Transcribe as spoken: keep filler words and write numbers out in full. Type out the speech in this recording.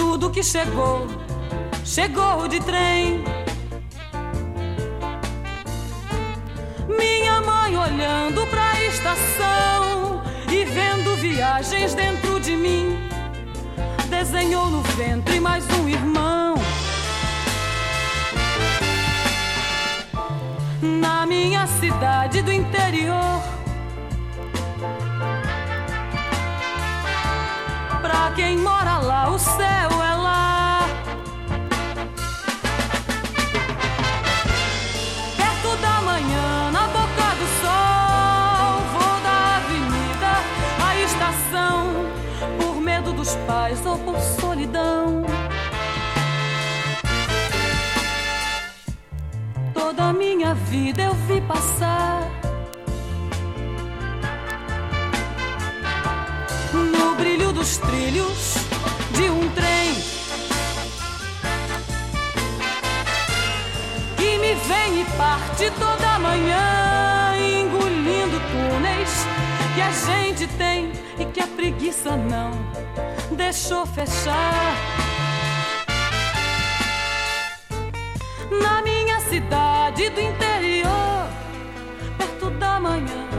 Tudo que chegou, chegou de trem. Minha mãe olhando pra estação e vendo viagens dentro de mim, desenhou no ventre mais um irmão. Na minha cidade do interior, pra quem mora lá, o céu é lá. Perto da manhã, na boca do sol, vou da avenida à estação, por medo dos pais ou por solidão. Toda a minha vida eu vi passar no brilho dos trilhos de um trem que me vem e parte toda manhã, engolindo túneis que a gente tem e que a preguiça não deixou fechar.